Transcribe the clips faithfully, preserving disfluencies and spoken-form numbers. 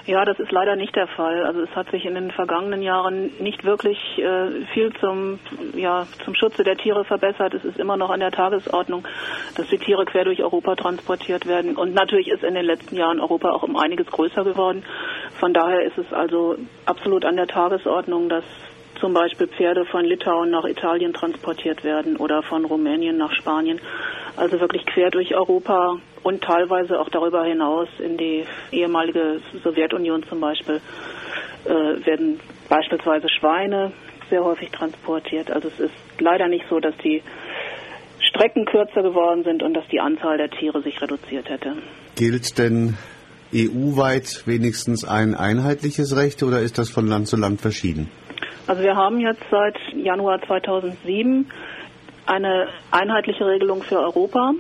Ja, das ist leider nicht der Fall. Also es hat sich in den vergangenen Jahren nicht wirklich äh, viel zum, ja, zum Schutze der Tiere verbessert. Es ist immer noch an der Tagesordnung, dass die Tiere quer durch Europa transportiert werden. Und natürlich ist in den letzten Jahren Europa auch um einiges größer geworden. Von daher ist es also absolut an der Tagesordnung, dass zum Beispiel Pferde von Litauen nach Italien transportiert werden oder von Rumänien nach Spanien. Also wirklich quer durch Europa und teilweise auch darüber hinaus in die ehemalige Sowjetunion zum Beispiel äh, werden beispielsweise Schweine sehr häufig transportiert. Also es ist leider nicht so, dass die Strecken kürzer geworden sind und dass die Anzahl der Tiere sich reduziert hätte. Gilt denn E U-weit wenigstens ein einheitliches Recht oder ist das von Land zu Land verschieden? Also wir haben jetzt seit Januar zweitausendsieben eine einheitliche Regelung für Europa,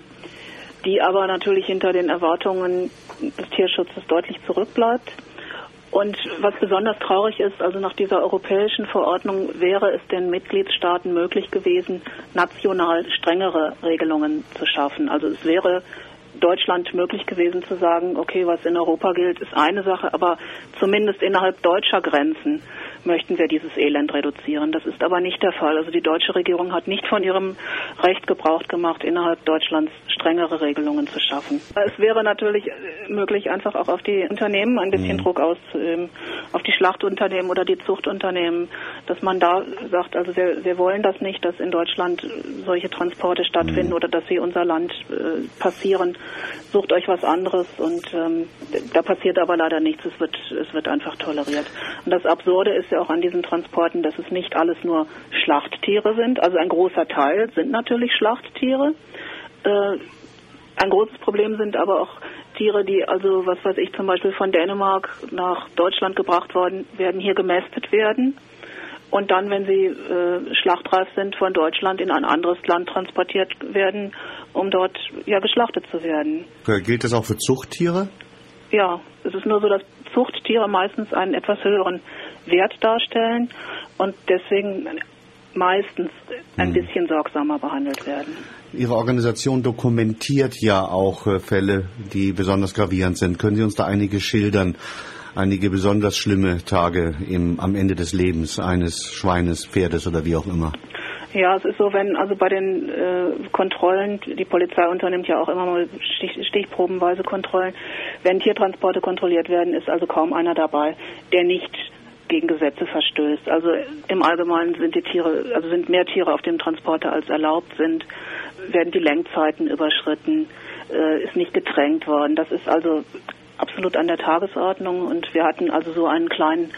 die aber natürlich hinter den Erwartungen des Tierschutzes deutlich zurückbleibt. Und was besonders traurig ist, also nach dieser europäischen Verordnung wäre es den Mitgliedstaaten möglich gewesen, national strengere Regelungen zu schaffen. Also es wäre Deutschland möglich gewesen zu sagen, okay, was in Europa gilt, ist eine Sache, aber zumindest innerhalb deutscher Grenzen möchten wir dieses Elend reduzieren. Das ist aber nicht der Fall. Also die deutsche Regierung hat nicht von ihrem Recht Gebrauch gemacht, innerhalb Deutschlands strengere Regelungen zu schaffen. Es wäre natürlich möglich, einfach auch auf die Unternehmen ein bisschen mhm. Druck auszuüben, auf die Schlachtunternehmen oder die Zuchtunternehmen, dass man da sagt, also wir, wir wollen das nicht, dass in Deutschland solche Transporte stattfinden mhm. oder dass sie unser Land äh, passieren. Sucht euch was anderes und ähm, da passiert aber leider nichts. Es wird, es wird einfach toleriert. Und das Absurde ist ja auch an diesen Transporten, dass es nicht alles nur Schlachttiere sind. Also ein großer Teil sind natürlich Schlachttiere. Äh, ein großes Problem sind aber auch Tiere, die also, was weiß ich, zum Beispiel von Dänemark nach Deutschland gebracht worden werden, hier gemästet werden. Und dann, wenn sie äh, schlachtreif sind, von Deutschland in ein anderes Land transportiert werden, um dort ja geschlachtet zu werden. Gilt das auch für Zuchttiere? Ja, es ist nur so, dass Zuchttiere meistens einen etwas höheren Wert darstellen und deswegen meistens ein hm. bisschen sorgsamer behandelt werden. Ihre Organisation dokumentiert ja auch äh, Fälle, die besonders gravierend sind. Können Sie uns da einige schildern? Einige besonders schlimme Tage im, am Ende des Lebens eines Schweines, Pferdes oder wie auch immer? Ja, es ist so, wenn also bei den äh, Kontrollen, die Polizei unternimmt ja auch immer mal stich, stichprobenweise Kontrollen, wenn Tiertransporte kontrolliert werden, ist also kaum einer dabei, der nicht gegen Gesetze verstößt. Also im Allgemeinen sind die Tiere, also sind mehr Tiere auf dem Transporter als erlaubt sind, werden die Lenkzeiten überschritten, äh, ist nicht getränkt worden. Das ist also absolut an der Tagesordnung und wir hatten also so einen kleinen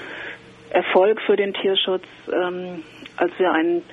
Erfolg für den Tierschutz, ähm, als wir einen,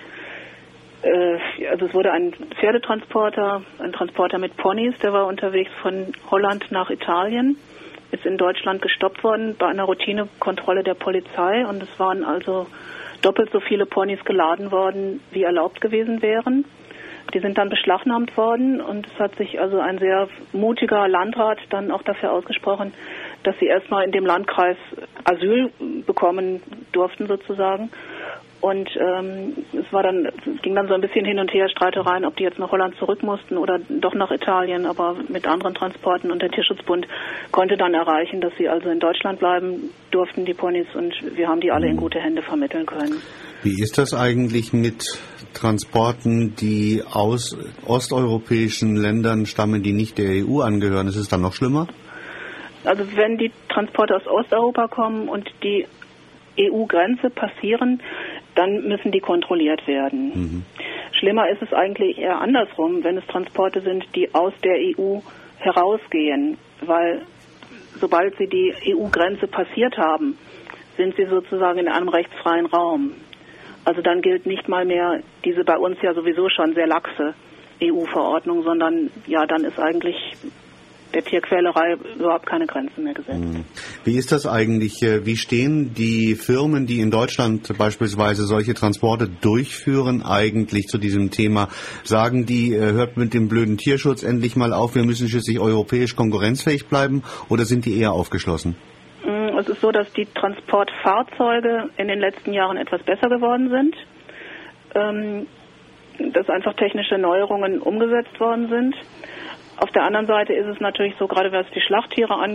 äh, also es wurde ein Pferdetransporter, ein Transporter mit Ponys, der war unterwegs von Holland nach Italien, ist in Deutschland gestoppt worden bei einer Routinekontrolle der Polizei und es waren also doppelt so viele Ponys geladen worden, wie erlaubt gewesen wären. Die sind dann beschlagnahmt worden und es hat sich also ein sehr mutiger Landrat dann auch dafür ausgesprochen, dass sie erstmal in dem Landkreis Asyl bekommen durften sozusagen. Und ähm, es war dann, es ging dann so ein bisschen hin und her Streitereien, ob die jetzt nach Holland zurück mussten oder doch nach Italien, aber mit anderen Transporten. Und der Tierschutzbund konnte dann erreichen, dass sie also in Deutschland bleiben durften, die Ponys, und wir haben die alle in gute Hände vermitteln können. Wie ist das eigentlich mit Transporten, die aus osteuropäischen Ländern stammen, die nicht der E U angehören? Ist es dann noch schlimmer? Also wenn die Transporte aus Osteuropa kommen und die E U-Grenze passieren, dann müssen die kontrolliert werden. Mhm. Schlimmer ist es eigentlich eher andersrum, wenn es Transporte sind, die aus der E U herausgehen, weil sobald sie die E U-Grenze passiert haben, sind sie sozusagen in einem rechtsfreien Raum. Also dann gilt nicht mal mehr diese bei uns ja sowieso schon sehr laxe E U-Verordnung, sondern ja, dann ist eigentlich der Tierquälerei überhaupt keine Grenzen mehr gesetzt. Wie ist das eigentlich? Wie stehen die Firmen, die in Deutschland beispielsweise solche Transporte durchführen, eigentlich zu diesem Thema? Sagen die, hört mit dem blöden Tierschutz endlich mal auf, wir müssen schließlich europäisch konkurrenzfähig bleiben, oder sind die eher aufgeschlossen? Es ist so, dass die Transportfahrzeuge in den letzten Jahren etwas besser geworden sind, ähm, dass einfach technische Neuerungen umgesetzt worden sind. Auf der anderen Seite ist es natürlich so, gerade was die Schlachttiere angeht,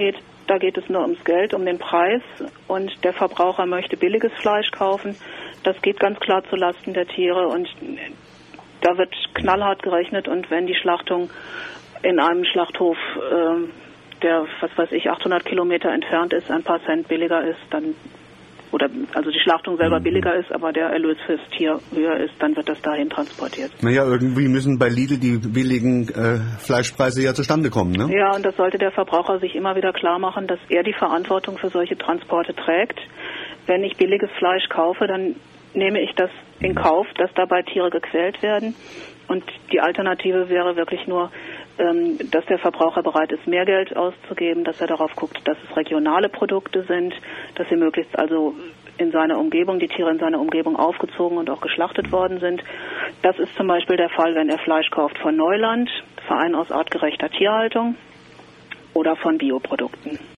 da geht es nur ums Geld, um den Preis und der Verbraucher möchte billiges Fleisch kaufen. Das geht ganz klar zu Lasten der Tiere und da wird knallhart gerechnet und wenn die Schlachtung in einem Schlachthof, äh, der, was weiß ich, achthundert Kilometer entfernt ist, ein paar Cent billiger ist, dann oder also die Schlachtung selber mhm. billiger ist, aber der Erlös fürs Tier höher ist, dann wird das dahin transportiert. Naja, irgendwie müssen bei Lidl die billigen äh, Fleischpreise ja zustande kommen, ne? Ja, und das sollte der Verbraucher sich immer wieder klar machen, dass er die Verantwortung für solche Transporte trägt. Wenn ich billiges Fleisch kaufe, dann nehme ich das in Kauf, dass dabei Tiere gequält werden. Und die Alternative wäre wirklich nur, ähm, dass der Verbraucher bereit ist, mehr Geld auszugeben, dass er darauf guckt, dass es regionale Produkte sind, dass sie möglichst also in seiner Umgebung, die Tiere in seiner Umgebung aufgezogen und auch geschlachtet worden sind. Das ist zum Beispiel der Fall, wenn er Fleisch kauft von Neuland, Verein aus artgerechter Tierhaltung, oder von Bioprodukten.